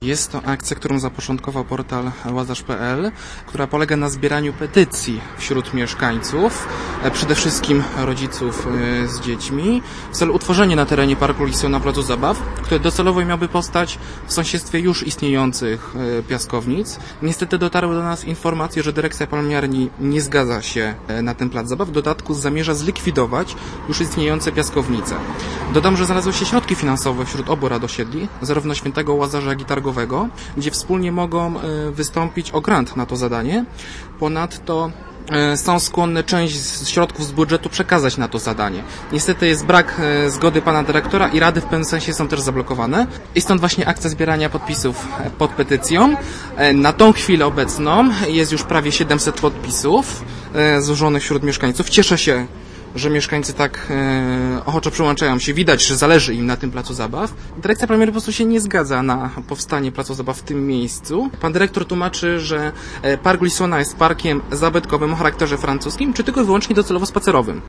Jest to akcja, którą zapoczątkował portal łazarz.pl, która polega na zbieraniu petycji wśród mieszkańców, przede wszystkim rodziców z dziećmi, w celu utworzenia na terenie Parku Liseu na placu zabaw, który docelowo miałby powstać w sąsiedztwie już istniejących piaskownic. Niestety dotarły do nas informacje, że dyrekcja palmiarni nie zgadza się na ten plac zabaw, w dodatku zamierza zlikwidować już istniejące piaskownice. Dodam, że znalazły się środki finansowe wśród obu rad osiedli, zarówno Świętego Łazarza, jak i Targowego, gdzie wspólnie mogą wystąpić o grant na to zadanie. Ponadto są skłonne część z środków z budżetu przekazać na to zadanie. Niestety jest brak zgody pana dyrektora i rady w pewnym sensie są też zablokowane. I stąd właśnie akcja zbierania podpisów pod petycją. Na tą chwilę obecną jest już prawie 700 podpisów złożonych wśród mieszkańców. Cieszę się, że mieszkańcy tak ochoczo przyłączają się. Widać, że zależy im na tym placu zabaw. Dyrekcja palmiarni po prostu się nie zgadza na powstanie placu zabaw w tym miejscu. Pan dyrektor tłumaczy, że Park Liseu jest parkiem zabytkowym o charakterze francuskim, czy tylko i wyłącznie docelowo spacerowym.